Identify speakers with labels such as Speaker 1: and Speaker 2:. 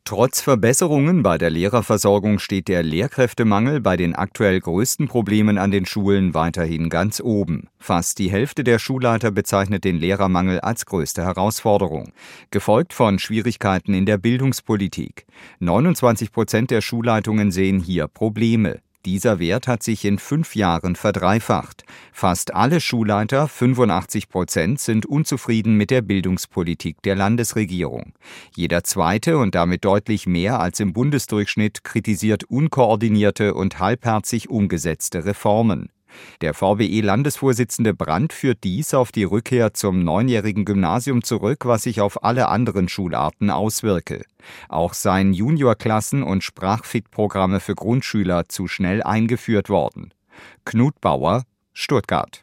Speaker 1: Trotz Verbesserungen bei der Lehrerversorgung steht der Lehrkräftemangel bei den aktuell größten Problemen an den Schulen weiterhin ganz oben. Fast die Hälfte der Schulleiter bezeichnet den Lehrermangel als größte Herausforderung, gefolgt von Schwierigkeiten in der Bildungspolitik. 29% der Schulleitungen sehen hier Probleme. Dieser Wert hat sich in 5 Jahren verdreifacht. Fast alle Schulleiter, 85%, sind unzufrieden mit der Bildungspolitik der Landesregierung. Jeder Zweite und damit deutlich mehr als im Bundesdurchschnitt kritisiert unkoordinierte und halbherzig umgesetzte Reformen. Der VBE-Landesvorsitzende Brandt führt dies auf die Rückkehr zum 9-jährigen Gymnasium zurück, was sich auf alle anderen Schularten auswirke. Auch seien Juniorklassen und Sprachfit-Programme für Grundschüler zu schnell eingeführt worden. Knut Bauer, Stuttgart.